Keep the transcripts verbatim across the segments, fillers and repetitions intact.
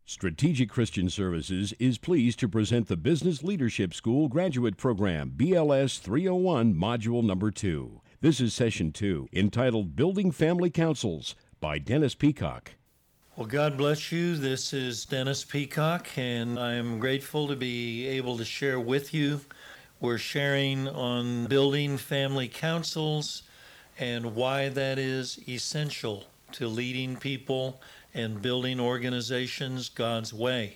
Strategic Christian Services is pleased to present the Business Leadership School Graduate Program, B L S three oh one, Module Number two. This is Session two, entitled Building Family Councils, by Dennis Peacock. Well, God bless you. This is Dennis Peacock, and I am grateful to be able to share with you. We're sharing on building family councils and why that is essential to leading people and building organizations God's way.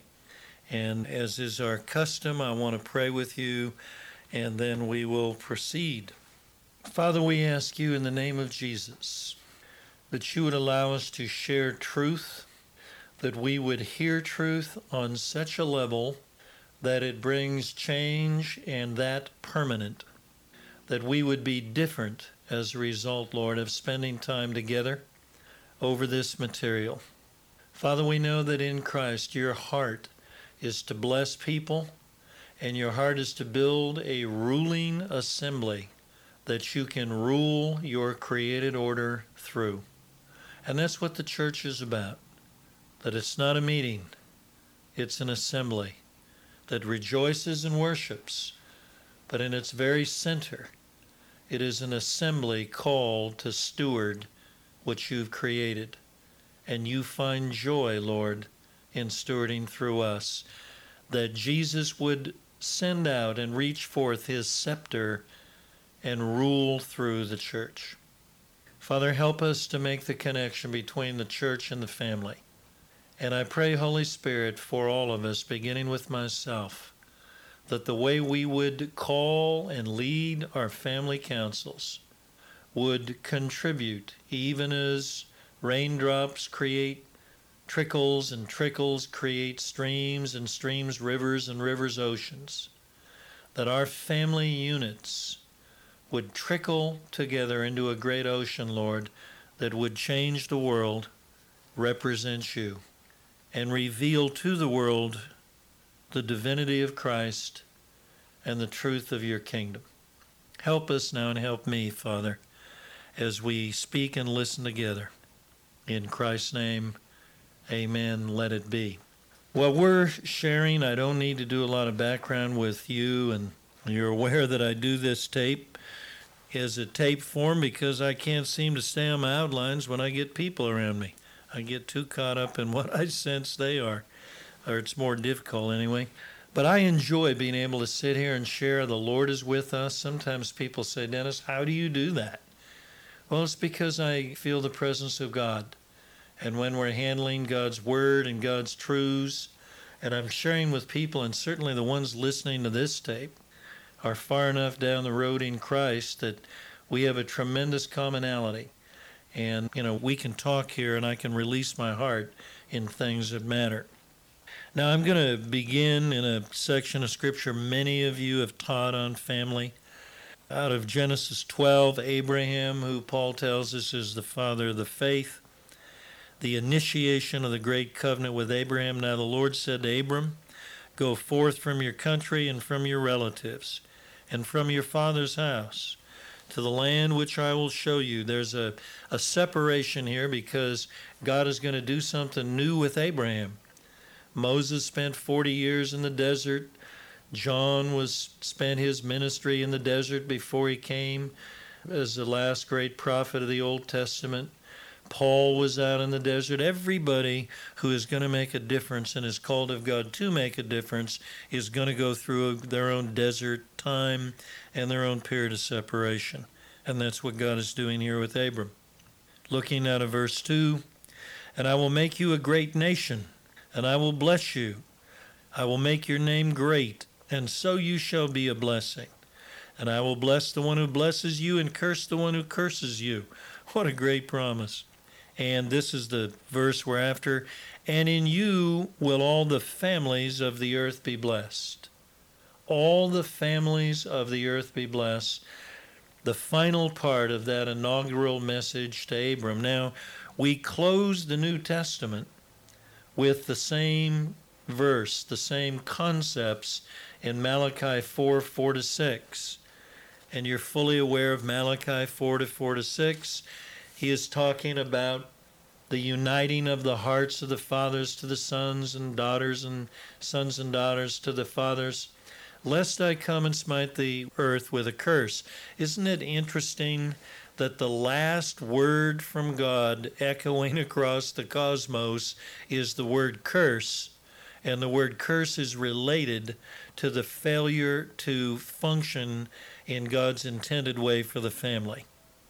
And as is our custom, I want to pray with you, and then we will proceed. Father, we ask you in the name of Jesus that you would allow us to share truth, that we would hear truth on such a level that it brings change and that permanent, that we would be different as a result, Lord, of spending time together over this material. Father, we know that in Christ your heart is to bless people, and your heart is to build a ruling assembly that you can rule your created order through. And that's what the church is about, that it's not a meeting, it's an assembly that rejoices and worships, but in its very center, it is an assembly called to steward what you've created. And you find joy, Lord, in stewarding through us, that Jesus would send out and reach forth his scepter and rule through the church. Father, help us to make the connection between the church and the family. And I pray, Holy Spirit, for all of us, beginning with myself, that the way we would call and lead our family councils would contribute, even as raindrops create trickles, and trickles create streams, and streams rivers, and rivers oceans, that our family units would trickle together into a great ocean, Lord, that would change the world, represent you, and reveal to the world the divinity of Christ and the truth of your kingdom. Help us now and help me, Father, as we speak and listen together. In Christ's name, amen, let it be. Well, we're sharing. I don't need to do a lot of background with you, and you're aware that I do this tape as a tape form because I can't seem to stay on my outlines when I get people around me. I get too caught up in what I sense they are, or it's more difficult anyway. But I enjoy being able to sit here and share the Lord is with us. Sometimes people say, Dennis, how do you do that? Well, it's because I feel the presence of God. And when we're handling God's word and God's truths, and I'm sharing with people, and certainly the ones listening to this tape are far enough down the road in Christ that we have a tremendous commonality. And, you know, we can talk here and I can release my heart in things that matter. Now, I'm going to begin in a section of Scripture many of you have taught on family. Out of Genesis twelve, Abraham, who Paul tells us is the father of the faith, the initiation of the great covenant with Abraham. Now the Lord said to Abram, go forth from your country and from your relatives and from your father's house to the land which I will show you. There's a, a separation here because God is going to do something new with Abraham. Moses spent forty years in the desert. John was spent his ministry in the desert before he came as the last great prophet of the Old Testament. Paul was out in the desert. Everybody who is going to make a difference and is called of God to make a difference is going to go through their own desert time and their own period of separation. And that's what God is doing here with Abram. Looking at verse two, and I will make you a great nation, and I will bless you. I will make your name great, and so you shall be a blessing. And I will bless the one who blesses you and curse the one who curses you. What a great promise. And this is the verse we're after. And in you will all the families of the earth be blessed. All the families of the earth be blessed. The final part of that inaugural message to Abram. Now, we close the New Testament with the same verse, the same concepts in Malachi four, four to six. And you're fully aware of Malachi four to four to six. He is talking about the uniting of the hearts of the fathers to the sons and daughters and sons and daughters to the fathers, lest I come and smite the earth with a curse. Isn't it interesting that the last word from God echoing across the cosmos is the word curse, and the word curse is related to the failure to function in God's intended way for the family.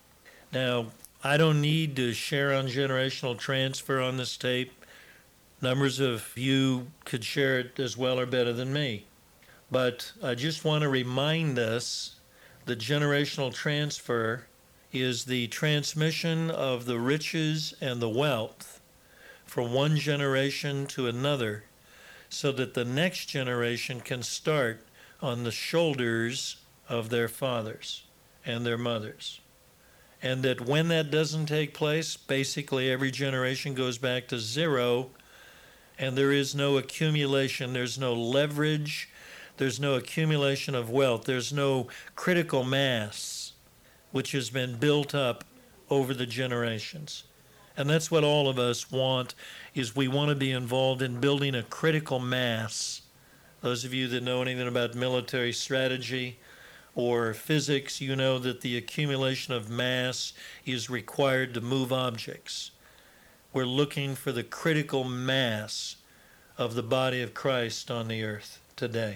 Now, I don't need to share on generational transfer on this tape. Numbers of you could share it as well or better than me. But I just want to remind us that generational transfer is the transmission of the riches and the wealth from one generation to another, so that the next generation can start on the shoulders of their fathers and their mothers. And that when that doesn't take place, basically every generation goes back to zero, and there is no accumulation, there's no leverage, there's no accumulation of wealth, there's no critical mass which has been built up over the generations. And that's what all of us want, is we want to be involved in building a critical mass. Those of you that know anything about military strategy or physics, you know that the accumulation of mass is required to move objects. We're looking for the critical mass of the body of Christ on the earth today.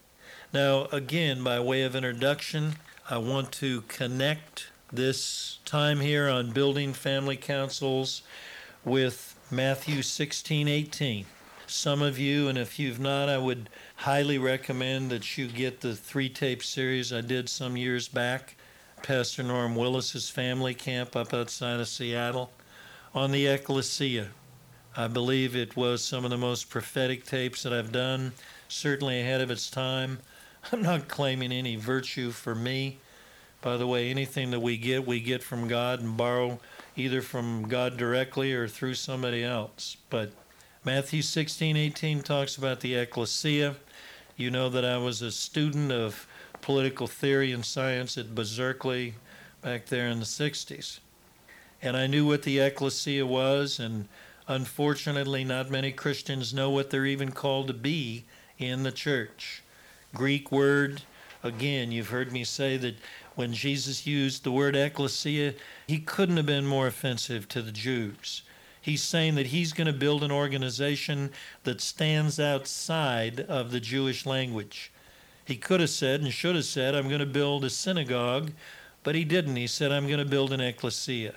Now, again, by way of introduction, I want to connect this time here on building family councils with Matthew sixteen eighteen. Some of you, and if you've not, I would highly recommend that you get the three-tape series I did some years back, Pastor Norm Willis's family camp up outside of Seattle, on the ecclesia. I believe it was some of the most prophetic tapes that I've done, certainly ahead of its time. I'm not claiming any virtue for me. By the way, anything that we get, we get from God and borrow either from God directly or through somebody else. But Matthew sixteen eighteen talks about the ecclesia. You know that I was a student of political theory and science at Berkeley back there in the sixties. And I knew what the ecclesia was, and unfortunately not many Christians know what they're even called to be in the church. Greek word, again, you've heard me say that when Jesus used the word ecclesia, he couldn't have been more offensive to the Jews. He's saying that he's going to build an organization that stands outside of the Jewish language. He could have said and should have said, I'm going to build a synagogue, but he didn't. He said, I'm going to build an ecclesia.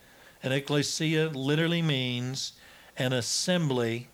An ecclesia literally means an assembly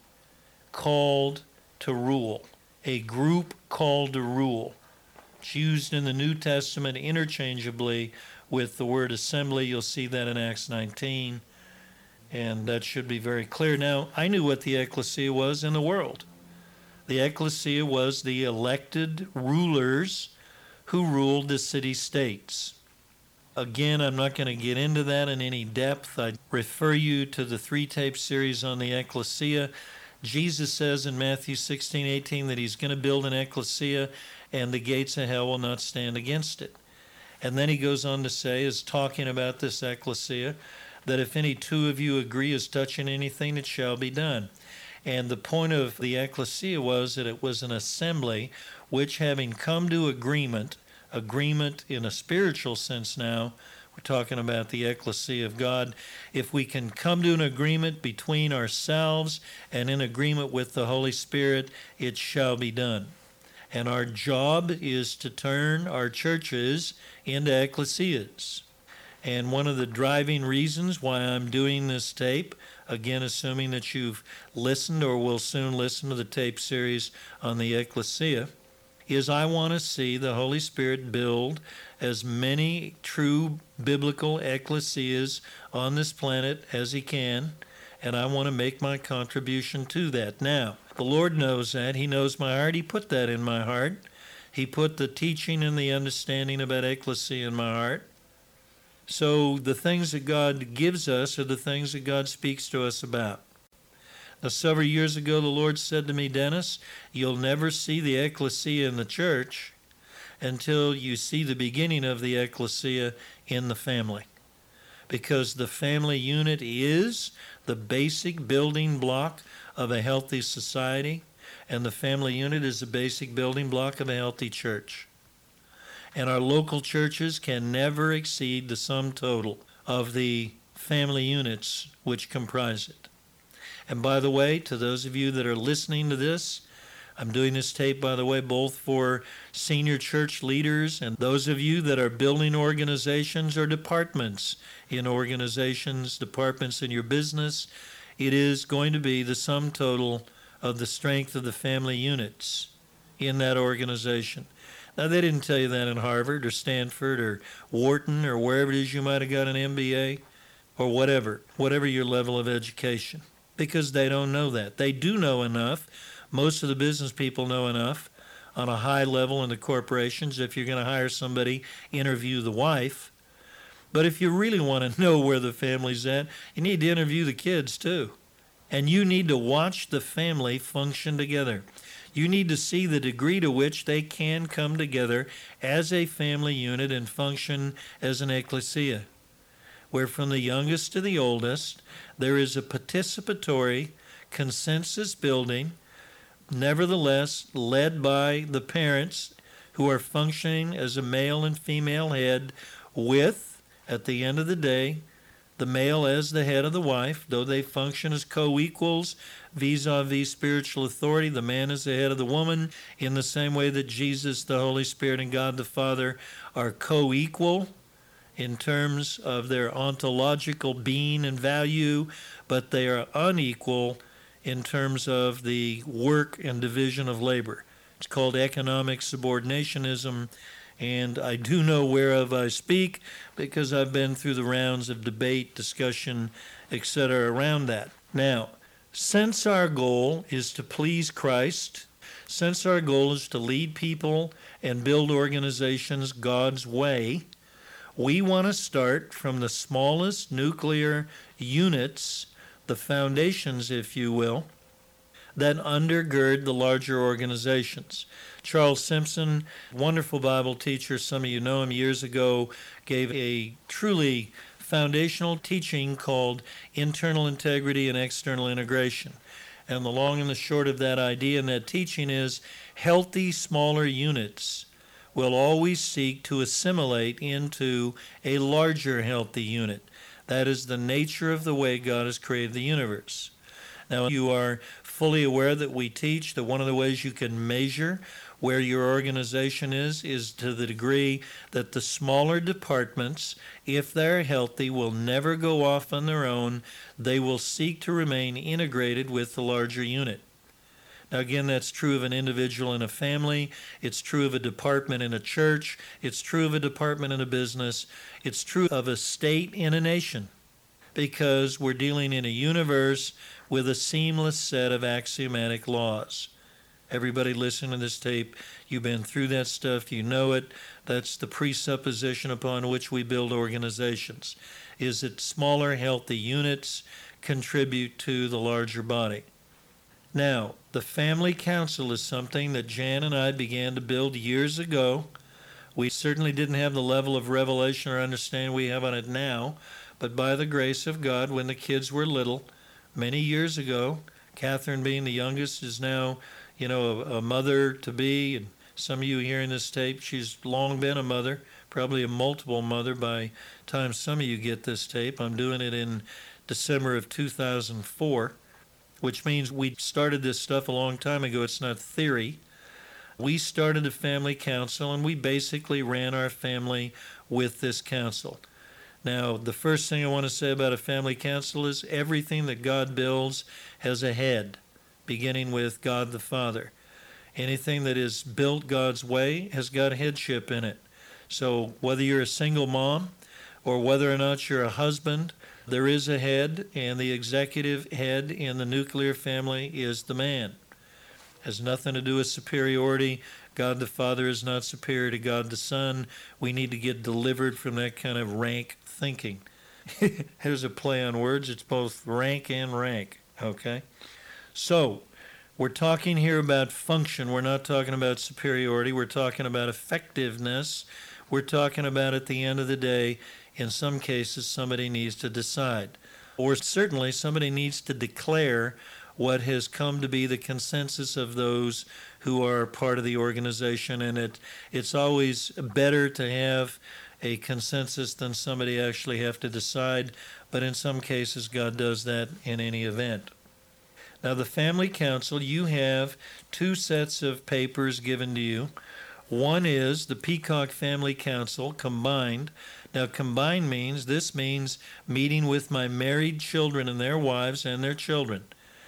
called to rule, a group called to rule. It's used in the New Testament interchangeably with the word assembly. You'll see that in Acts nineteen, and that should be very clear. Now, I knew what the ecclesia was in the world. The ecclesia was the elected rulers who ruled the city-states. Again, I'm not going to get into that in any depth. I refer you to the three-tape series on the ecclesia. Jesus says in Matthew sixteen eighteen that he's going to build an ecclesia and the gates of hell will not stand against it. And then he goes on to say, is talking about this ecclesia, that if any two of you agree as touching anything, it shall be done. And the point of the ecclesia was that it was an assembly which, having come to agreement, agreement in a spiritual sense now, we're talking about the ecclesia of God, if we can come to an agreement between ourselves and in agreement with the Holy Spirit, it shall be done. And our job is to turn our churches into ecclesias. And one of the driving reasons why I'm doing this tape, again assuming that you've listened or will soon listen to the tape series on the ecclesia, is I want to see the Holy Spirit build as many true biblical ecclesias on this planet as he can, and I want to make my contribution to that. Now, the Lord knows that. He knows my heart. He put that in my heart. He put the teaching and the understanding about ecclesia in my heart. So the things that God gives us are the things that God speaks to us about. Now, several years ago, the Lord said to me, Dennis, you'll never see the ecclesia in the church until you see the beginning of the ecclesia in the family. because the family unit is the basic building block of a healthy society, and the family unit is the basic building block of a healthy church. And our local churches can never exceed the sum total of the family units which comprise it. And by the way, to those of you that are listening to this, I'm doing this tape, by the way, both for senior church leaders and those of you that are building organizations or departments in organizations, departments in your business. It is going to be the sum total of the strength of the family units in that organization. Now, they didn't tell you that in Harvard or Stanford or Wharton or wherever it is you might have got an M B A or whatever, whatever your level of education, because they don't know that. They do know enough. Most of the business people know enough on a high level in the corporations. If you're going to hire somebody, interview the wife. But if you really want to know where the family's at, you need to interview the kids too. And you need to watch the family function together. You need to see the degree to which they can come together as a family unit and function as an ecclesia, where from the youngest to the oldest, there is a participatory consensus building, nevertheless led by the parents who are functioning as a male and female head with, at the end of the day, the male as the head of the wife, though they function as co-equals vis-a-vis spiritual authority. The man is the head of the woman in the same way that Jesus, the Holy Spirit, and God the Father are co-equal in terms of their ontological being and value, but they are unequal in terms of the work and division of labor. It's called economic subordinationism, and I do know whereof I speak because I've been through the rounds of debate, discussion, et cetera around that. Now, since our goal is to please Christ, since our goal is to lead people and build organizations God's way, we want to start from the smallest nuclear units, the foundations, if you will, that undergird the larger organizations. Charles Simpson, wonderful Bible teacher, some of you know him, years ago, gave a truly foundational teaching called internal integrity and external integration. And the long and the short of that idea and that teaching is healthy smaller units will always seek to assimilate into a larger healthy unit. That is the nature of the way God has created the universe. Now, you are fully aware that we teach that one of the ways you can measure where your organization is, is to the degree that the smaller departments, if they're healthy, will never go off on their own. They will seek to remain integrated with the larger unit. Now, again, that's true of an individual in a family. It's true of a department in a church. It's true of a department in a business. It's true of a state in a nation, because we're dealing in a universe with a seamless set of axiomatic laws. Everybody listening to this tape, you've been through that stuff, you know it. That's the presupposition upon which we build organizations, is that smaller, healthy units contribute to the larger body. Now, the family council is something that Jan and I began to build years ago. We certainly didn't have the level of revelation or understanding we have on it now, but by the grace of God, when the kids were little, many years ago, Catherine being the youngest is now, you know, a, a mother-to-be, and some of you hearing this tape, she's long been a mother, probably a multiple mother by the time some of you get this tape. I'm doing it in December of two thousand four, which means we started this stuff a long time ago. It's not theory. We started a family council, and we basically ran our family with this council. Now, the first thing I want to say about a family council is everything that God builds has a head, beginning with God the Father. Anything that is built God's way has got headship in it. So whether you're a single mom or whether or not you're a husband, there is a head, and the executive head in the nuclear family is the man. Has nothing to do with superiority. God the Father is not superior to God the Son. We need to get delivered from that kind of rank thinking. There's a play on words. It's both rank and rank, okay? So, we're talking here about function. We're not talking about superiority. We're talking about effectiveness. We're talking about at the end of the day, in some cases, somebody needs to decide. Or certainly somebody needs to declare what has come to be the consensus of those who are part of the organization. And it it's always better to have a consensus than somebody actually have to decide. But in some cases, God does that in any event. Now, the Family Council, you have two sets of papers given to you. One is the Peacock Family Council combined. Now, combined means, this means meeting with my married children and their wives and their children.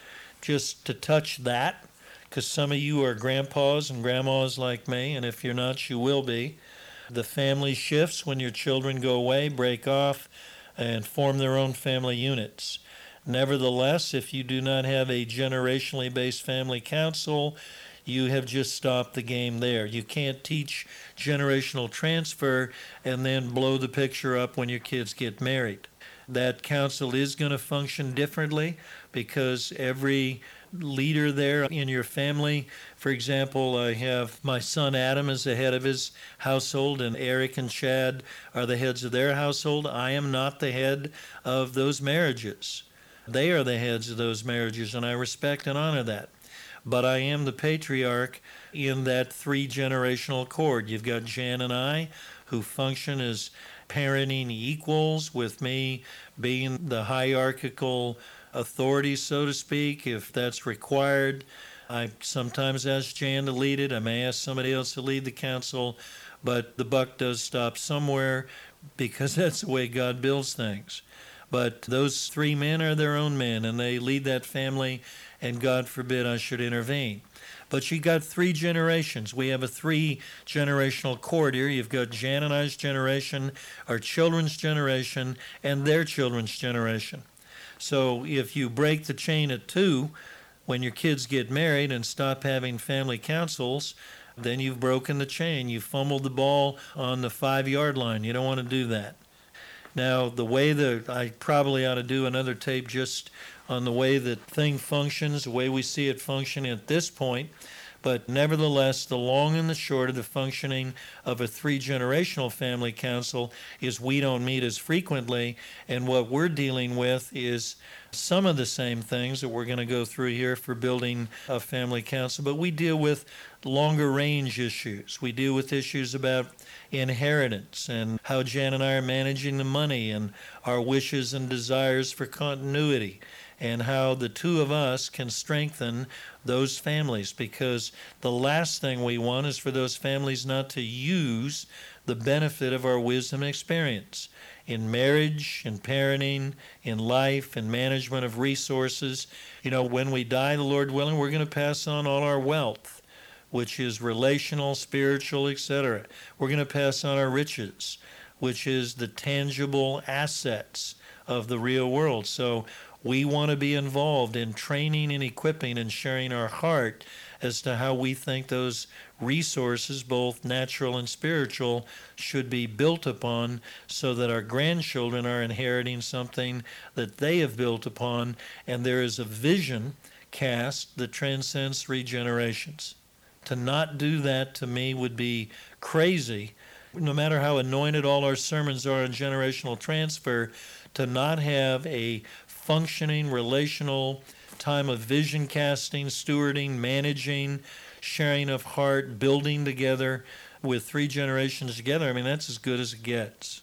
Just to touch that, because some of you are grandpas and grandmas like me, and if you're not, you will be. The family shifts when your children go away, break off, and form their own family units. Nevertheless, if you do not have a generationally based family council, you have just stopped the game there. You can't teach generational transfer and then blow the picture up when your kids get married. That council is going to function differently because every leader there in your family, for example, I have my son Adam as the head of his household, and Eric and Chad are the heads of their household. I am not the head of those marriages. They are the heads of those marriages, and I respect and honor that. But I am the patriarch in that three-generational cord. You've got Jan and I, who function as parenting equals, with me being the hierarchical authority, so to speak, if that's required. I sometimes ask Jan to lead it. I may ask somebody else to lead the council, but the buck does stop somewhere because that's the way God builds things. But those three men are their own men, and they lead that family, and God forbid I should intervene. But you got three generations. We have a three-generational cord here. You've got Jan and I's generation, our children's generation, and their children's generation. So if you break the chain at two, when your kids get married and stop having family councils, then you've broken the chain. You've fumbled the ball on the five-yard line. You don't want to do that. Now, the way that I probably ought to do another tape just on the way that thing functions, the way we see it functioning at this point. But nevertheless, the long and the short of the functioning of a three-generational family council is we don't meet as frequently, and what we're dealing with is some of the same things that we're going to go through here for building a family council, but we deal with longer range issues. We deal with issues about inheritance and how Jan and I are managing the money and our wishes and desires for continuity, and how the two of us can strengthen those families, because the last thing we want is for those families not to use the benefit of our wisdom and experience in marriage, in parenting, in life, in management of resources. You know, when we die, the Lord willing, we're going to pass on all our wealth, which is relational, spiritual, et cetera. We're going to pass on our riches, which is the tangible assets of the real world. So we want to be involved in training and equipping and sharing our heart as to how we think those resources, both natural and spiritual, should be built upon so that our grandchildren are inheriting something that they have built upon, and there is a vision cast that transcends three generations. To not do that, to me, would be crazy. No matter how anointed all our sermons are on generational transfer, to not have a functioning, relational time of vision casting, stewarding, managing, sharing of heart, building together with three generations together, I mean, that's as good as it gets.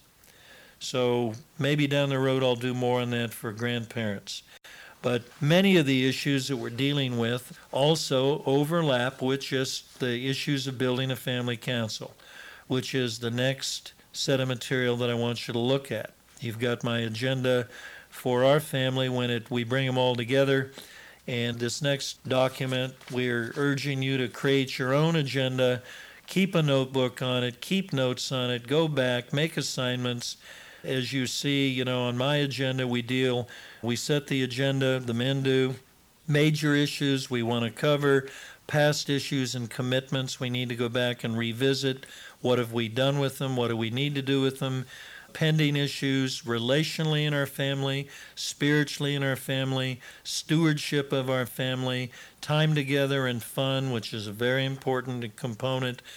So maybe down the road I'll do more on that for grandparents. But many of the issues that we're dealing with also overlap with just the issues of building a family council, which is the next set of material that I want you to look at. You've got my agenda for our family when it we bring them all together. And this next document, we're urging you to create your own agenda, keep a notebook on it, keep notes on it, go back, make assignments. As you see, you know, on my agenda, we deal, we set the agenda, the men do, major issues we want to cover, past issues and commitments we need to go back and revisit. What have we done with them? What do we need to do with them? Pending issues relationally in our family, spiritually in our family, stewardship of our family, time together and fun, which is a very important component,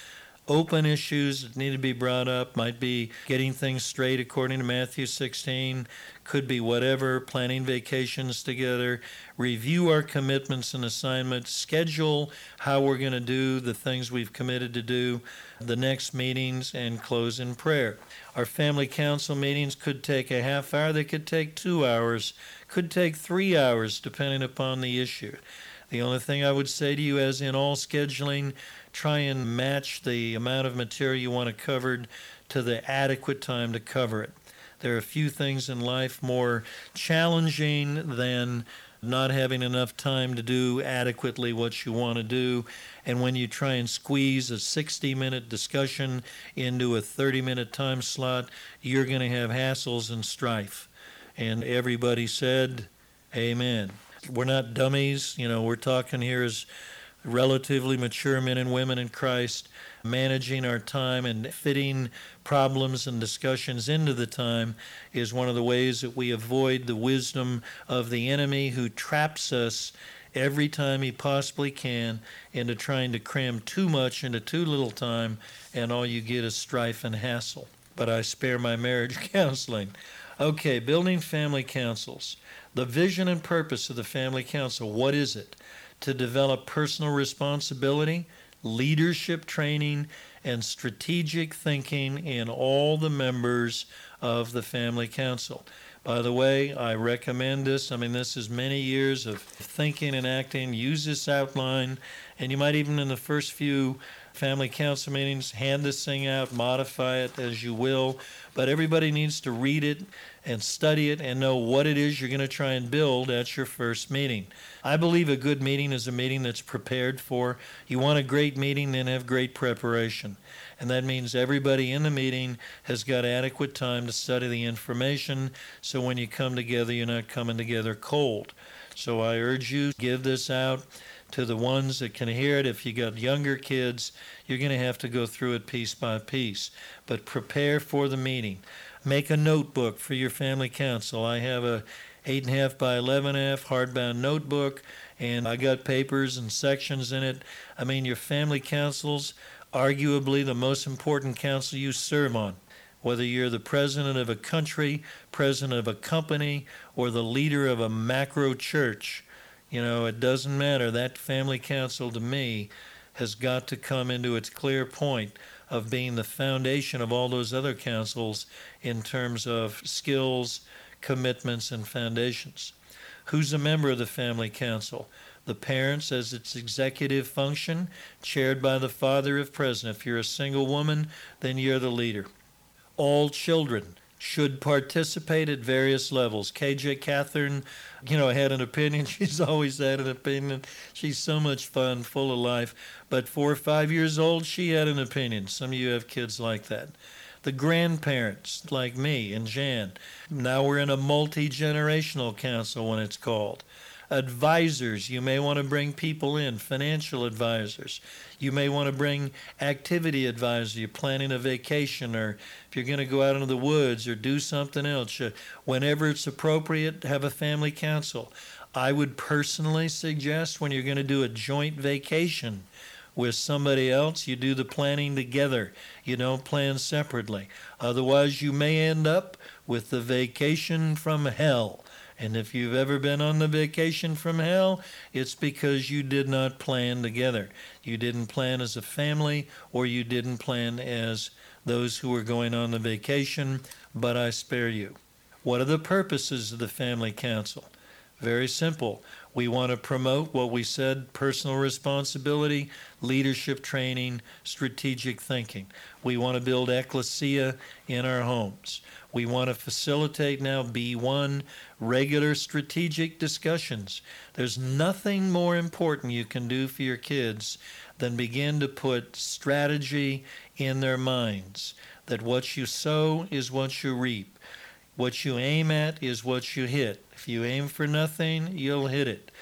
open issues that need to be brought up. Might be getting things straight according to Matthew sixteen, could be whatever, planning vacations together, review our commitments and assignments, schedule how we're going to do the things we've committed to do, the next meetings, and close in prayer. Our family council meetings could take a half hour, they could take two hours, could take three hours depending upon the issue. The only thing I would say to you, as in all scheduling, try and match the amount of material you want to cover to the adequate time to cover it. There are a few things in life more challenging than not having enough time to do adequately what you want to do. And when you try and squeeze a sixty-minute discussion into a thirty-minute time slot, you're going to have hassles and strife. And everybody said, amen. We're not dummies. You know, we're talking here as relatively mature men and women in Christ, managing our time and fitting problems and discussions into the time is one of the ways that we avoid the wisdom of the enemy, who traps us every time he possibly can into trying to cram too much into too little time, and all you get is strife and hassle. But I spare my marriage counseling. Okay, building family councils. The vision and purpose of the family council, what is it? To develop personal responsibility, leadership training, and strategic thinking in all the members of the family council. By the way, I recommend this. I mean, this is many years of thinking and acting. Use this outline, and you might even in the first few family council meetings hand this thing out, modify it as you will. But everybody needs to read it and study it and know what it is you're going to try and build at your first meeting. I believe a good meeting is a meeting that's prepared for. You want a great meeting, then have great preparation. And that means everybody in the meeting has got adequate time to study the information, so when you come together, you're not coming together cold. So I urge you, give this out to the ones that can hear it. If you got younger kids, you're going to have to go through it piece by piece. But prepare for the meeting. Make a notebook for your family council. I have a eight and a half by eleven and a half hardbound notebook, and I got papers and sections in it. I mean, your family council's arguably the most important council you serve on. Whether you're the president of a country, president of a company, or the leader of a macro church, you know, it doesn't matter. That family council, to me, has got to come into its clear point of being the foundation of all those other councils in terms of skills, commitments, and foundations. Who's a member of the family council? The parents as its executive function, chaired by the father if present. If you're a single woman, then you're the leader. All children should participate at various levels. K J Catherine, you know, had an opinion. She's always had an opinion. She's so much fun, full of life. But four or five years old, she had an opinion. Some of you have kids like that. The grandparents, like me and Jan. Now we're in a multi-generational council when it's called. Advisors, you may want to bring people in, financial advisors. You may want to bring activity advisors. You're planning a vacation, or if you're going to go out into the woods or do something else. Whenever it's appropriate, have a family council. I would personally suggest when you're going to do a joint vacation with somebody else, you do the planning together. You don't plan separately. Otherwise, you may end up with the vacation from hell. And if you've ever been on the vacation from hell, it's because you did not plan together. You didn't plan as a family, or you didn't plan as those who were going on the vacation, but I spare you. What are the purposes of the family council? Very simple. We want to promote what we said: personal responsibility, leadership training, strategic thinking. We want to build ecclesia in our homes. We want to facilitate now, B one, regular strategic discussions. There's nothing more important you can do for your kids than begin to put strategy in their minds, that what you sow is what you reap. What you aim at is what you hit. If you aim for nothing, you'll hit it.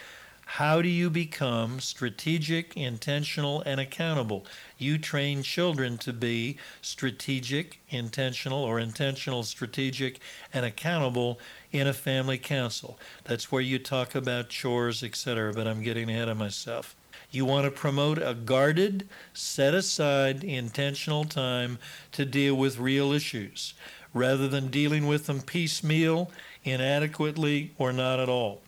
How do you become strategic, intentional, and accountable? You train children to be strategic, intentional, or intentional, strategic, and accountable in a family council. That's where you talk about chores, et cetera, but I'm getting ahead of myself. You want to promote a guarded, set-aside, intentional time to deal with real issues, rather than dealing with them piecemeal, inadequately, or not at all.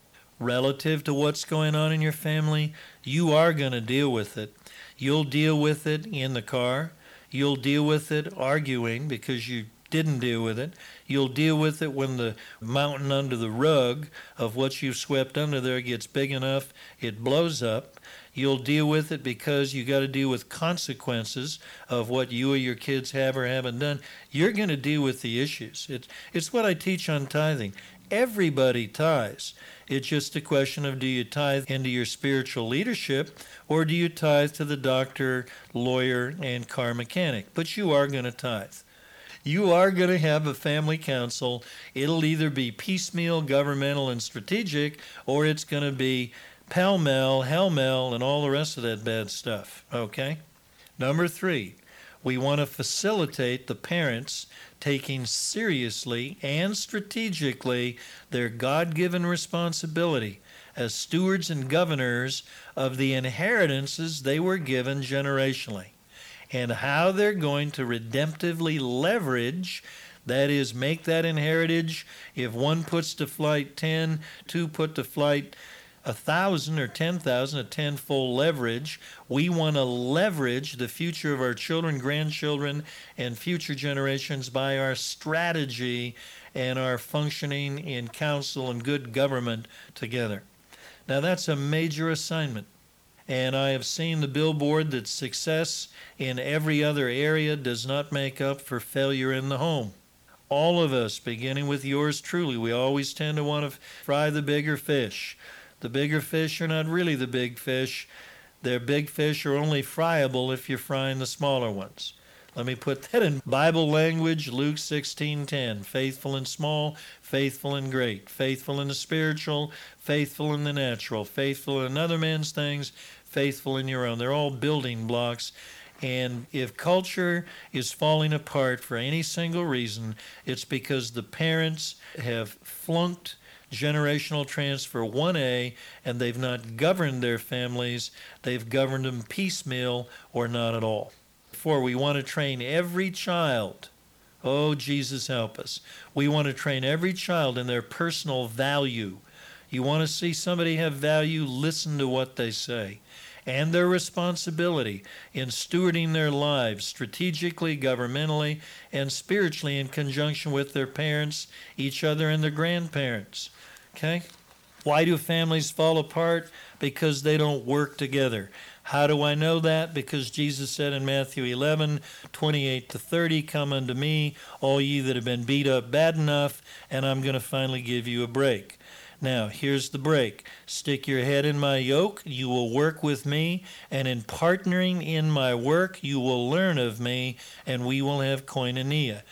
Relative to what's going on in your family, you are going to deal with it. You'll deal with it in the car. You'll deal with it arguing because you didn't deal with it. You'll deal with it when the mountain under the rug of what you've swept under there gets big enough, it blows up. You'll deal with it because you got to deal with consequences of what you or your kids have or haven't done. You're going to deal with the issues. It's, it's what I teach on tithing. Everybody tithes. It's just a question of, do you tithe into your spiritual leadership, or do you tithe to the doctor, lawyer, and car mechanic? But you are going to tithe. You are going to have a family council. It'll either be piecemeal, governmental, and strategic, or it's going to be pell-mell, hell-mell, and all the rest of that bad stuff, okay? Number three, we want to facilitate the parents taking seriously and strategically their God-given responsibility as stewards and governors of the inheritances they were given generationally, and how they're going to redemptively leverage, that is, make that inheritance. If one puts to flight ten, two put to flight a thousand or ten thousand, a tenfold leverage. We want to leverage the future of our children, grandchildren, and future generations by our strategy and our functioning in council and good government together. Now that's a major assignment. And I have seen the billboard that success in every other area does not make up for failure in the home. All of us, beginning with yours truly, we always tend to want to fry the bigger fish. The bigger fish are not really the big fish. Their big fish are only friable if you're frying the smaller ones. Let me put that in Bible language, Luke sixteen ten. Faithful in small, faithful in great. Faithful in the spiritual, faithful in the natural. Faithful in another man's things, faithful in your own. They're all building blocks. And if culture is falling apart for any single reason, it's because the parents have flunked generational transfer one A, and they've not governed their families. They've governed them piecemeal or not at all. Four, we want to train every child. Oh, Jesus help us. We want to train every child in their personal value. You want to see somebody have value, listen to what they say. And their responsibility in stewarding their lives strategically, governmentally, and spiritually in conjunction with their parents, each other, and their grandparents. Okay? Why do families fall apart? Because they don't work together. How do I know that? Because Jesus said in Matthew eleven, twenty-eight to thirty, "Come unto me, all ye that have been beat up bad enough, and I'm going to finally give you a break." Now, here's the break. Stick your head in my yoke, you will work with me, and in partnering in my work, you will learn of me, and we will have koinonia.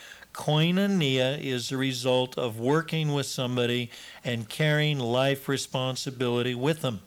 Koinonia is the result of working with somebody and carrying life responsibility with them.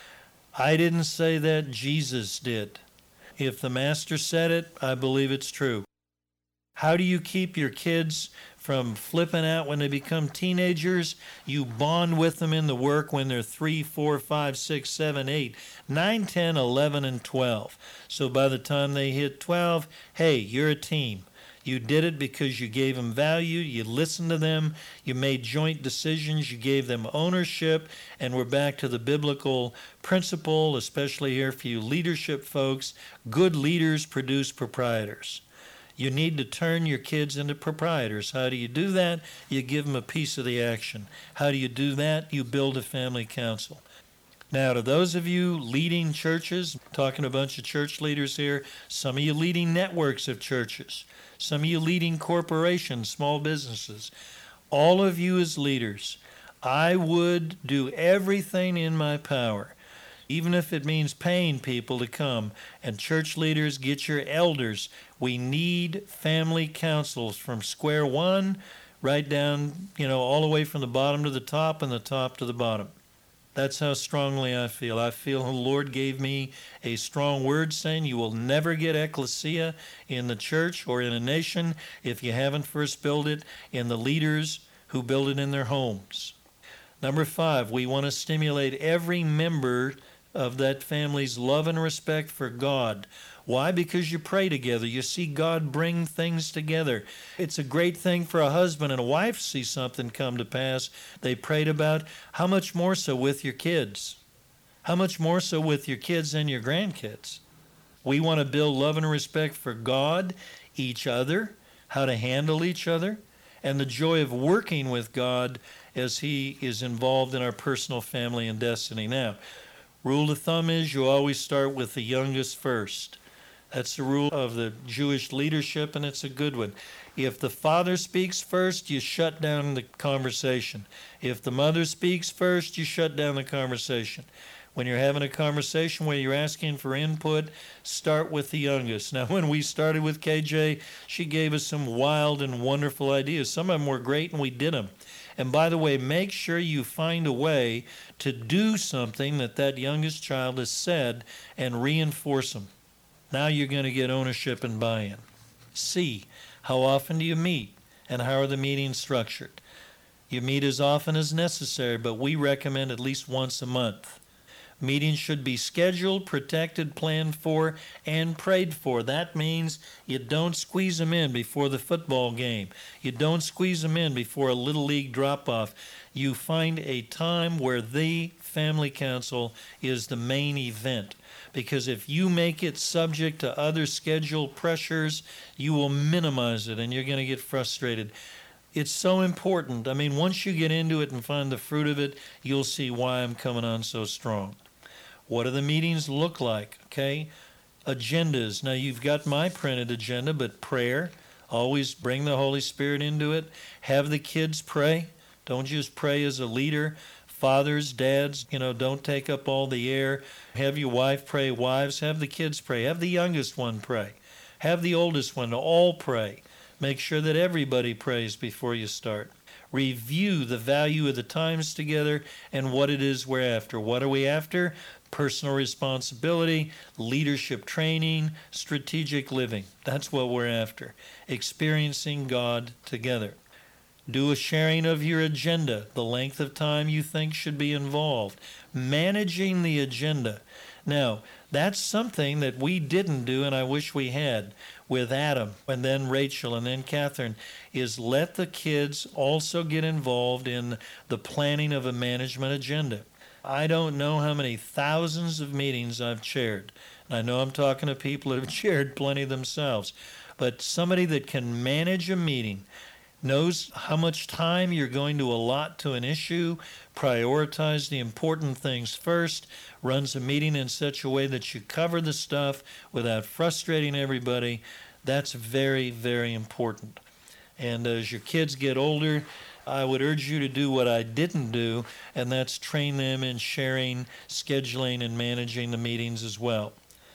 I didn't say that, Jesus did. If the Master said it, I believe it's true. How do you keep your kids from flipping out when they become teenagers? You bond with them in the work when they're three, four, five, six, seven, eight, nine, ten, eleven, and twelve. So by the time they hit twelve, hey, you're a team. You did it because you gave them value, you listened to them, you made joint decisions, you gave them ownership, and we're back to the biblical principle, especially here for you leadership folks. Good leaders produce proprietors. You need to turn your kids into proprietors. How do you do that? You give them a piece of the action. How do you do that? You build a family council. Now, to those of you leading churches, I'm talking to a bunch of church leaders here, some of you leading networks of churches, some of you leading corporations, small businesses, all of you as leaders, I would do everything in my power, even if it means paying people to come. And church leaders, get your elders. We need family councils from square one right down, you know, all the way from the bottom to the top and the top to the bottom. That's how strongly I feel. I feel the Lord gave me a strong word saying you will never get ecclesia in the church or in a nation if you haven't first built it in the leaders who build it in their homes. Number five, we want to stimulate every member of that family's love and respect for God. Why? Because you pray together. You see God bring things together. It's a great thing for a husband and a wife to see something come to pass they prayed about. How much more so with your kids? How much more so with your kids and your grandkids? We want to build love and respect for God, each other, how to handle each other, and the joy of working with God as He is involved in our personal family and destiny. Now, rule of thumb is you always start with the youngest first. That's the rule of the Jewish leadership, and it's a good one. If the father speaks first, you shut down the conversation. If the mother speaks first, you shut down the conversation. When you're having a conversation where you're asking for input, start with the youngest. Now, when we started with K J, she gave us some wild and wonderful ideas. Some of them were great, and we did them. And by the way, make sure you find a way to do something that that youngest child has said and reinforce them. Now you're going to get ownership and buy-in. C, how often do you meet, and how are the meetings structured? You meet as often as necessary, but we recommend at least once a month. Meetings should be scheduled, protected, planned for, and prayed for. That means you don't squeeze them in before the football game. You don't squeeze them in before a little league drop-off. You find a time where the family council is the main event. Because if you make it subject to other schedule pressures, you will minimize it and you're going to get frustrated. It's so important. I mean, once you get into it and find the fruit of it, you'll see why I'm coming on so strong. What do the meetings look like? Okay, agendas. Now, you've got my printed agenda, but prayer. Always bring the Holy Spirit into it. Have the kids pray. Don't just pray as a leader. Fathers, dads, you know, don't take up all the air. Have your wife pray. Wives, have the kids pray. Have the youngest one pray. Have the oldest one all pray. Make sure that everybody prays before you start. Review the value of the times together and what it is we're after. What are we after? Personal responsibility, leadership training, strategic living. That's what we're after. Experiencing God together. Do a sharing of your agenda, the length of time you think should be involved. Managing the agenda. Now, that's something that we didn't do, and I wish we had, with Adam, and then Rachel, and then Catherine, is let the kids also get involved in the planning of a management agenda. I don't know how many thousands of meetings I've chaired. And I know I'm talking to people that have chaired plenty themselves. But somebody that can manage a meeting, knows how much time you're going to allot to an issue, prioritize the important things first, runs a meeting in such a way that you cover the stuff without frustrating everybody. That's very, very important. And as your kids get older, I would urge you to do what I didn't do, and that's train them in sharing, scheduling, and managing the meetings as well.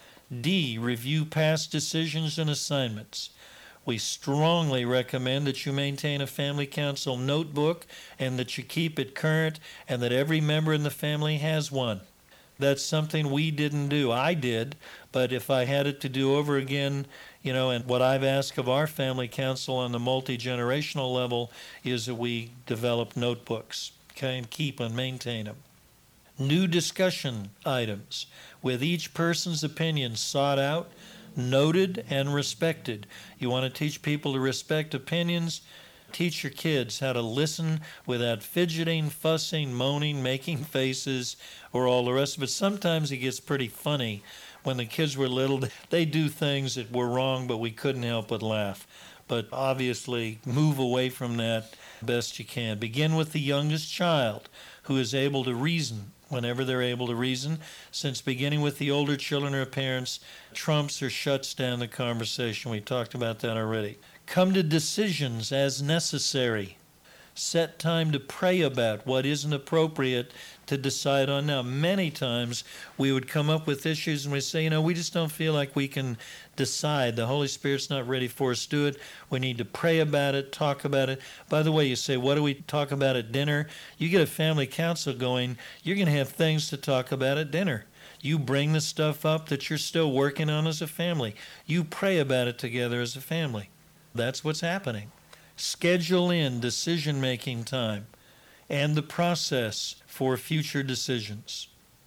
D, review past decisions and assignments. We strongly recommend that you maintain a family council notebook and that you keep it current and that every member in the family has one. That's something we didn't do. I did, but if I had it to do over again, you know, and what I've asked of our family council on the multi-generational level is that we develop notebooks, okay, and keep and maintain them. New discussion items with each person's opinion sought out, noted, and respected. You want to teach people to respect opinions? Teach your kids how to listen without fidgeting, fussing, moaning, making faces, or all the rest of it. Sometimes it gets pretty funny. When the kids were little, they do things that were wrong, but we couldn't help but laugh. But obviously, move away from that best you can. Begin with the youngest child, who is able to reason whenever they're able to reason, since beginning with the older children or parents trumps or shuts down the conversation. We talked about that already. Come to decisions as necessary. Set time to pray about what isn't appropriate to decide on now. Many times we would come up with issues and we say, you know, we just don't feel like we can decide. The Holy Spirit's not ready for us to do it. We need to pray about it, talk about it. By the way, you say, what do we talk about at dinner? You get a family council going, you're going to have things to talk about at dinner. You bring the stuff up that you're still working on as a family. You pray about it together as a family. That's what's happening. Schedule in decision-making time and the process for future decisions.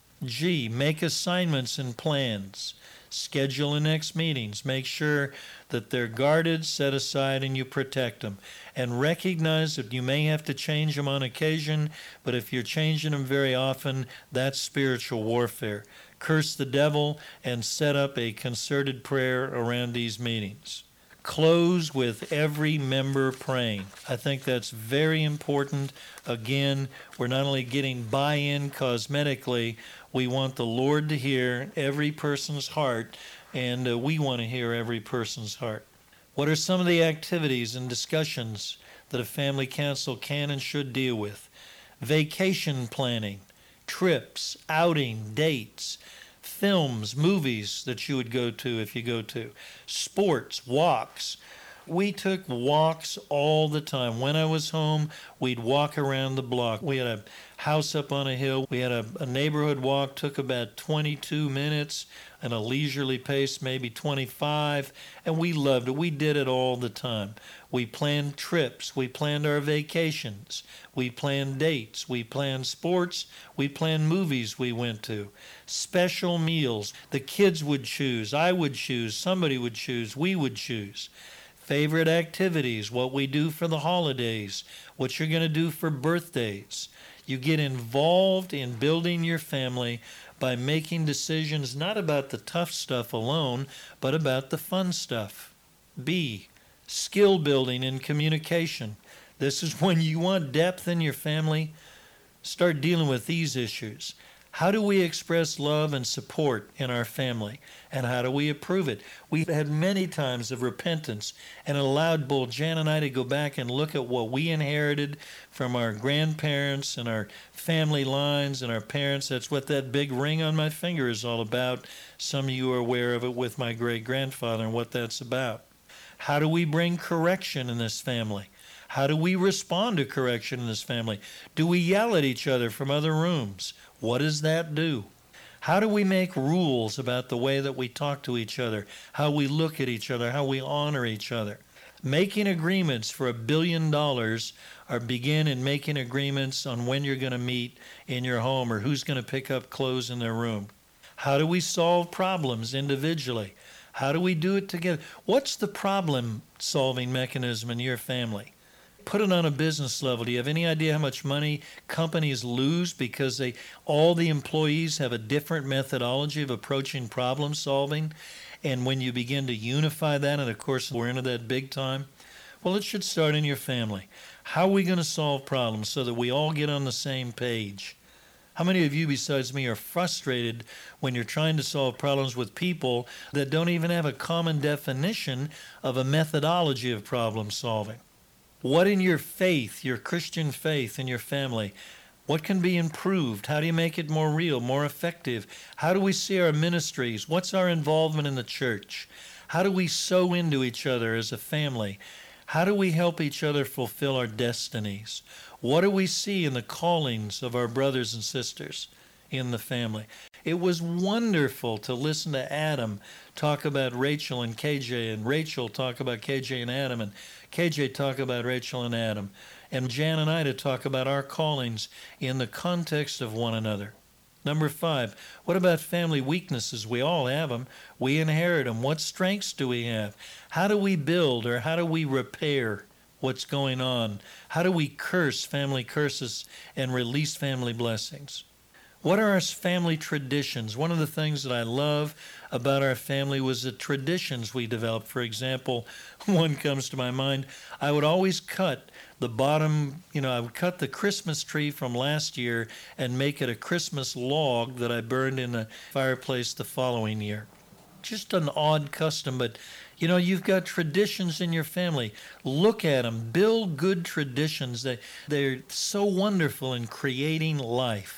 G, make assignments and plans. Schedule the next meetings. Make sure that they're guarded, set aside, and you protect them. And recognize that you may have to change them on occasion, but if you're changing them very often, that's spiritual warfare. Curse the devil and set up a concerted prayer around these meetings. Close with every member praying. I think that's very important. Again, we're not only getting buy-in cosmetically, we want the Lord to hear every person's heart, and uh, we want to hear every person's heart. What are some of the activities and discussions that a family council can and should deal with? Vacation planning, trips, outing, dates, films, movies that you would go to if you go to, sports, walks. We took walks all the time. When I was home, we'd walk around the block. We had a house up on a hill. We had a, a neighborhood walk, took about twenty-two minutes, and a leisurely pace, maybe twenty-five, and we loved it. We did it all the time. We planned trips. We planned our vacations. We planned dates. We planned sports. We planned movies we went to. Special meals. The kids would choose. I would choose. Somebody would choose. We would choose. Favorite activities, what we do for the holidays, what you're going to do for birthdays. You get involved in building your family by making decisions not about the tough stuff alone, but about the fun stuff. B, skill building in communication. This is when you want depth in your family. Start dealing with these issues. How do we express love and support in our family? And how do we approve it? We've had many times of repentance, and it allowed both Jan and I to go back and look at what we inherited from our grandparents and our family lines and our parents. That's what that big ring on my finger is all about. Some of you are aware of it with my great-grandfather and what that's about. How do we bring correction in this family? How do we respond to correction in this family? Do we yell at each other from other rooms? What does that do? How do we make rules about the way that we talk to each other, how we look at each other, how we honor each other? Making agreements for a billion dollars or begin in making agreements on when you're going to meet in your home or who's going to pick up clothes in their room. How do we solve problems individually? How do we do it together? What's the problem-solving mechanism in your family? Put it on a business level. Do you have any idea how much money companies lose because they all the employees have a different methodology of approaching problem solving? And when you begin to unify that, and of course we're into that big time, well, it should start in your family. How are we going to solve problems so that we all get on the same page? How many of you besides me are frustrated when you're trying to solve problems with people that don't even have a common definition of a methodology of problem solving? What in your faith, your Christian faith in your family, what can be improved? How do you make it more real, more effective? How do we see our ministries? What's our involvement in the church? How do we sow into each other as a family? How do we help each other fulfill our destinies? What do we see in the callings of our brothers and sisters in the family? It was wonderful to listen to Adam talk about Rachel and K J, and Rachel talk about K J and Adam, and K J talk about Rachel and Adam, and Jan and I to talk about our callings in the context of one another. Number five, what about family weaknesses? We all have them. We inherit them. What strengths do we have? How do we build or how do we repair what's going on? How do we curse family curses and release family blessings? What are our family traditions? One of the things that I love about our family was the traditions we developed. For example, one comes to my mind. I would always cut the bottom, you know, I would cut the Christmas tree from last year and make it a Christmas log that I burned in the fireplace the following year. Just an odd custom, but you know, you've got traditions in your family. Look at them. Build good traditions. They, they're so wonderful in creating life.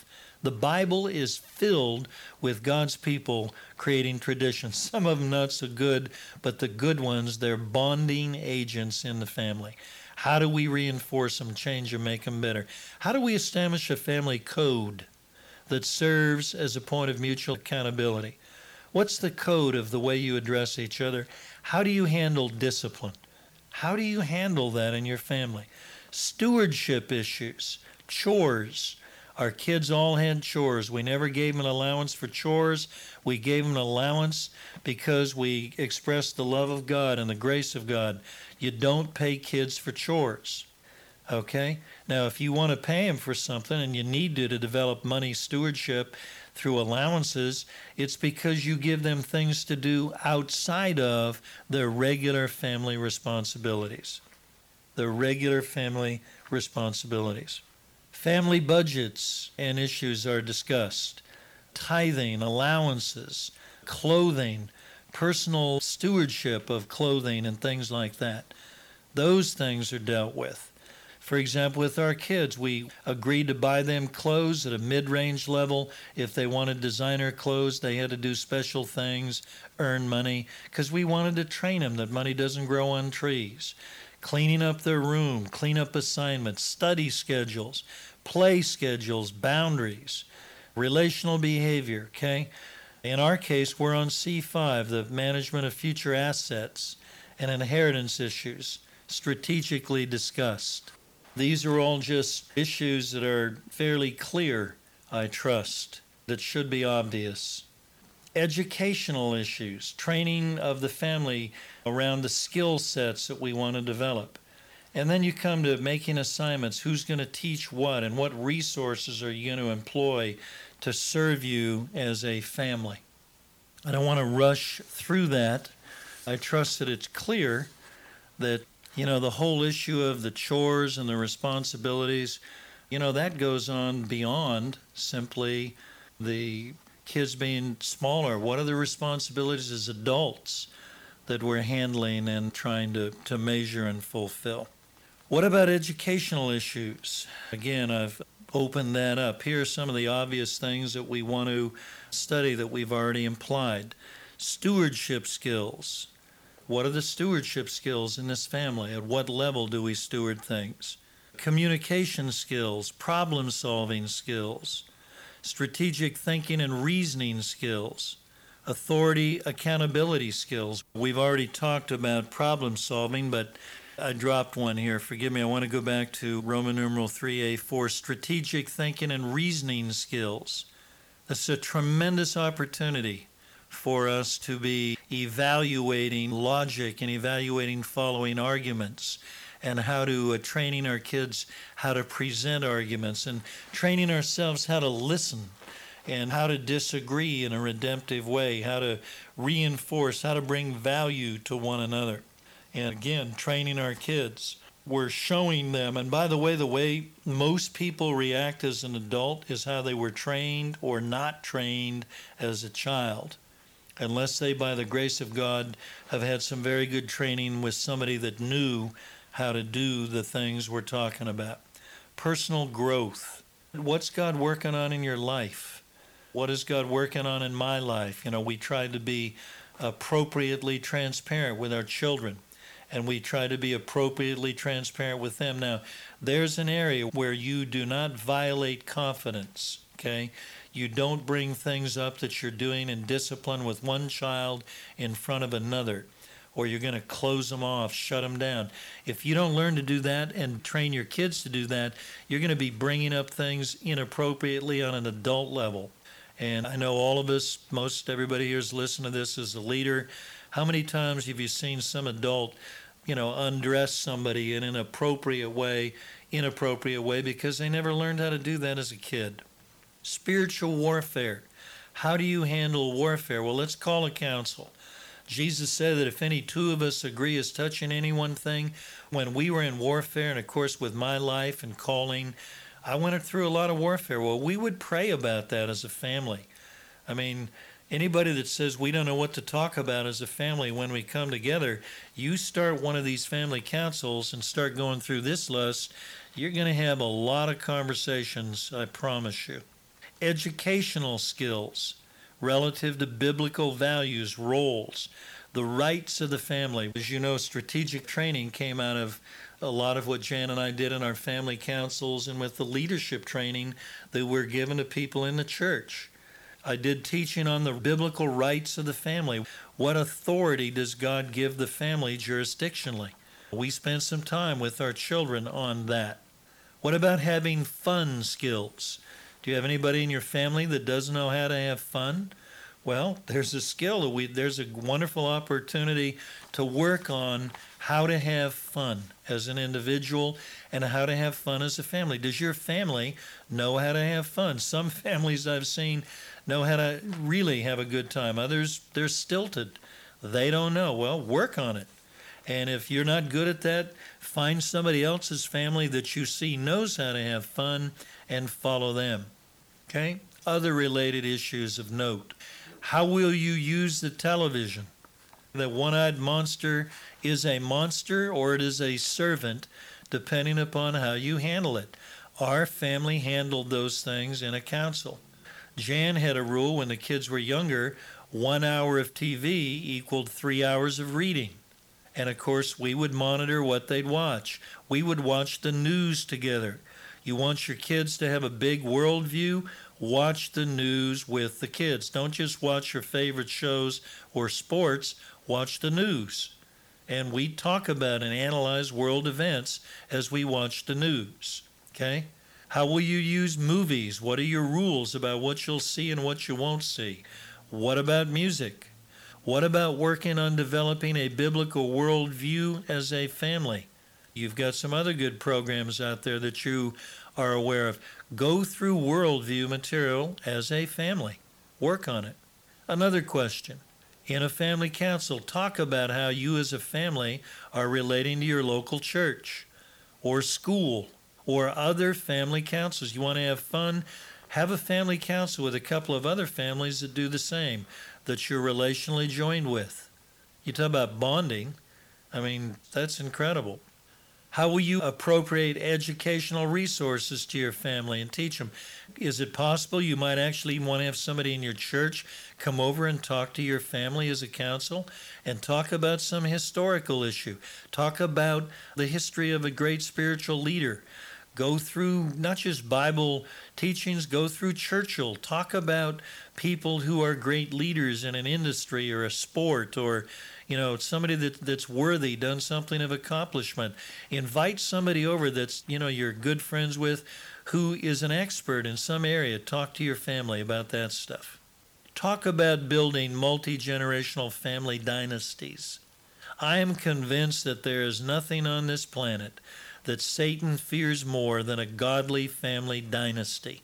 The Bible is filled with God's people creating traditions. Some of them not so good, but the good ones, they're bonding agents in the family. How do we reinforce them, change them, make them better? How do we establish a family code that serves as a point of mutual accountability? What's the code of the way you address each other? How do you handle discipline? How do you handle that in your family? Stewardship issues, chores. Our kids all had chores. We never gave them an allowance for chores. We gave them an allowance because we expressed the love of God and the grace of God. You don't pay kids for chores. Okay? Now, if you want to pay them for something and you need to to develop money stewardship through allowances, it's because you give them things to do outside of their regular family responsibilities. Their regular family responsibilities. Family budgets and issues are discussed. Tithing, allowances, clothing, personal stewardship of clothing and things like that. Those things are dealt with. For example, with our kids, we agreed to buy them clothes at a mid-range level. If they wanted designer clothes, they had to do special things, earn money, because we wanted to train them that money doesn't grow on trees. Cleaning up their room, clean up assignments, study schedules, play schedules, boundaries, relational behavior, okay? In our case, we're on C five, the management of future assets and inheritance issues, strategically discussed. These are all just issues that are fairly clear, I trust, that should be obvious. Educational issues, training of the family around the skill sets that we want to develop. And then you come to making assignments. Who's going to teach what and what resources are you going to employ to serve you as a family? I don't want to rush through that. I trust that it's clear that, you know, the whole issue of the chores and the responsibilities, you know, that goes on beyond simply the kids being smaller. What are the responsibilities as adults that we're handling and trying to, to measure and fulfill? What about educational issues? Again, I've opened that up. Here are some of the obvious things that we want to study that we've already implied. Stewardship skills. What are the stewardship skills in this family? At what level do we steward things? Communication skills, problem-solving skills, strategic thinking and reasoning skills, authority, accountability skills. We've already talked about problem-solving, but I dropped one here. Forgive me. I want to go back to Roman numeral three A four, strategic thinking and reasoning skills. That's a tremendous opportunity for us to be evaluating logic and evaluating following arguments and how to uh, training our kids how to present arguments and training ourselves how to listen and how to disagree in a redemptive way, how to reinforce, how to bring value to one another. And again, training our kids. We're showing them, and by the way, the way most people react as an adult is how they were trained or not trained as a child. Unless they, by the grace of God, have had some very good training with somebody that knew how to do the things we're talking about. Personal growth. What's God working on in your life? What is God working on in my life? You know, we try to be appropriately transparent with our children, and we try to be appropriately transparent with them. Now, there's an area where you do not violate confidence, okay? You don't bring things up that you're doing in discipline with one child in front of another, or you're going to close them off, shut them down. If you don't learn to do that and train your kids to do that, you're going to be bringing up things inappropriately on an adult level. And I know all of us, most everybody here is listening to this as a leader. How many times have you seen some adult, you know, undress somebody in an appropriate way, inappropriate way, because they never learned how to do that as a kid? Spiritual warfare. How do you handle warfare? Well, let's call a council. Jesus said that if any two of us agree as touching any one thing, when we were in warfare, and of course with my life and calling, I went through a lot of warfare. Well, we would pray about that as a family. I mean, anybody that says we don't know what to talk about as a family when we come together, you start one of these family councils and start going through this list, you're going to have a lot of conversations, I promise you. educational skills relative to biblical values, roles, the rights of the family. As you know, strategic training came out of a lot of what Jan and I did in our family councils and with the leadership training that we're given to people in the church. I did teaching on the biblical rights of the family. What authority does God give the family jurisdictionally? We spent some time with our children on that. What about having fun skills? Do you have anybody in your family that doesn't know how to have fun? Well, there's a skill that we, there's a wonderful opportunity to work on how to have fun as an individual and how to have fun as a family. Does your family know how to have fun? Some families I've seen know how to really have a good time. Others, they're stilted. They don't know. Well, work on it. And if you're not good at that, find somebody else's family that you see knows how to have fun and follow them. Okay? Other related issues of note. How will you use the television? The one-eyed monster is a monster or it is a servant, depending upon how you handle it. Our family handled those things in a council. Jan had a rule when the kids were younger, one hour of T V equaled three hours of reading. And of course, we would monitor what they'd watch. We would watch the news together. You want your kids to have a big worldview? Watch the news with the kids. Don't just watch your favorite shows or sports. Watch the news. And we talk about and analyze world events as we watch the news. Okay? How will you use movies? What are your rules about what you'll see and what you won't see? What about music? What about working on developing a biblical worldview as a family? You've got some other good programs out there that you are aware of. Go through worldview material as a family. Work on it. Another question. In a family council, talk about how you as a family are relating to your local church or school or other family councils. You want to have fun? Have a family council with a couple of other families that do the same, that you're relationally joined with. You talk about bonding. I mean, that's incredible. How will you appropriate educational resources to your family and teach them? Is it possible you might actually want to have somebody in your church come over and talk to your family as a council and talk about some historical issue? Talk about the history of a great spiritual leader. Go through not just Bible teachings, go through Churchill. Talk about people who are great leaders in an industry or a sport or, you know, somebody that, that's worthy, done something of accomplishment. Invite somebody over that's, you know, you're good friends with who is an expert in some area. Talk to your family about that stuff. Talk about building multi-generational family dynasties. I am convinced that there is nothing on this planet that Satan fears more than a godly family dynasty.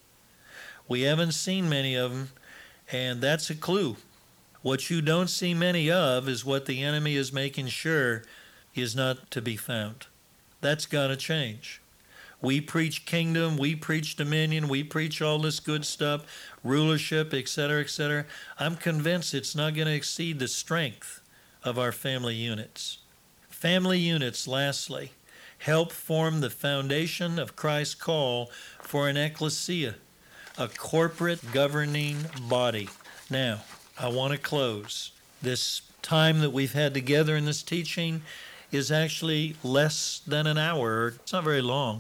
We haven't seen many of them, and that's a clue. What you don't see many of is what the enemy is making sure is not to be found. That's got to change. We preach kingdom, we preach dominion, we preach all this good stuff, rulership, et cetera, et cetera. I'm convinced it's not going to exceed the strength of our family units. Family units, lastly, help form the foundation of Christ's call for an ecclesia, a corporate governing body. Now, I want to close. This time that we've had together in this teaching is actually less than an hour. It's not very long.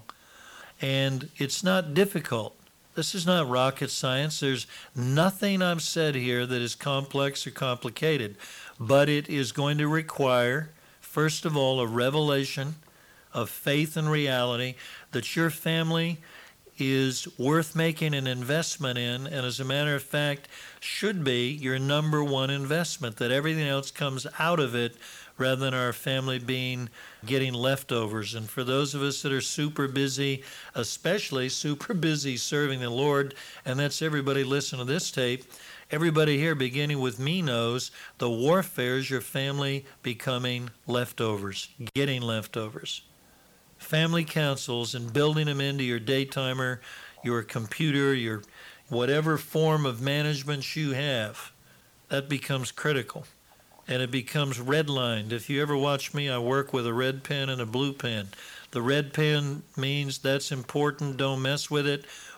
And it's not difficult. This is not rocket science. There's nothing I've said here that is complex or complicated. But it is going to require, first of all, a revelation of faith and reality that your family is worth making an investment in, and as a matter of fact, should be your number one investment, that everything else comes out of it rather than our family being getting leftovers. And for those of us that are super busy, especially super busy serving the Lord, and that's everybody listening to this tape, everybody here, beginning with me, knows the warfare is your family becoming leftovers, getting leftovers. Family councils and building them into your daytimer, your computer, your whatever form of management you have, that becomes critical. And it becomes redlined. If you ever watch me, I work with a red pen and a blue pen. The red pen means that's important, don't mess with it.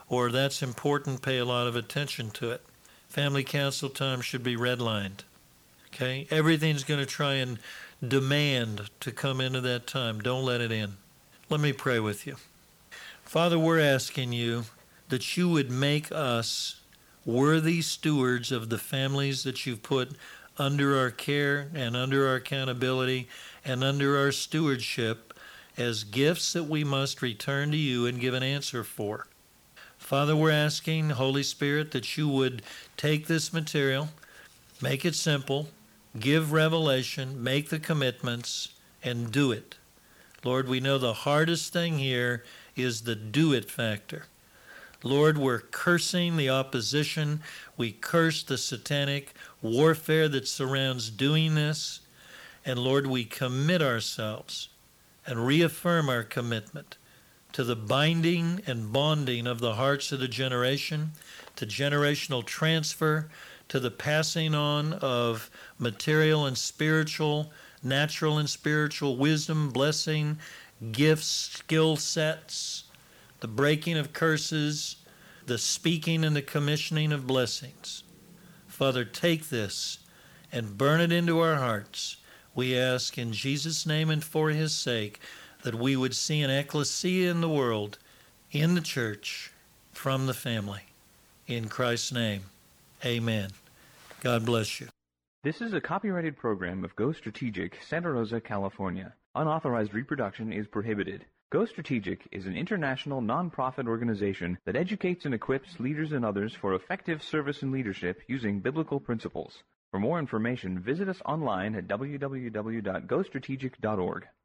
or that's important, pay a lot of attention to it. Family council time should be redlined. Okay? Everything's going to try and demand to come into that time. Don't let it in. Let me pray with you. Father, we're asking you that you would make us worthy stewards of the families that you've put under our care and under our accountability and under our stewardship as gifts that we must return to you and give an answer for. Father, we're asking, Holy Spirit, that you would take this material, make it simple, give revelation, make the commitments, and do it. Lord, we know the hardest thing here is the do it factor. Lord, we're cursing the opposition. We curse the satanic warfare that surrounds doing this. And Lord, we commit ourselves and reaffirm our commitment to the binding and bonding of the hearts of the generation, to generational transfer, to the passing on of material and spiritual, natural and spiritual wisdom, blessing, gifts, skill sets, the breaking of curses, the speaking and the commissioning of blessings. Father, take this and burn it into our hearts. We ask in Jesus' name and for his sake that we would see an ecclesia in the world, in the church, from the family. In Christ's name, amen. God bless you. This is a copyrighted program of Go Strategic, Santa Rosa, California. Unauthorized reproduction is prohibited. Go Strategic is an international non-profit organization that educates and equips leaders and others for effective service and leadership using biblical principles. For more information, visit us online at w w w dot go strategic dot org.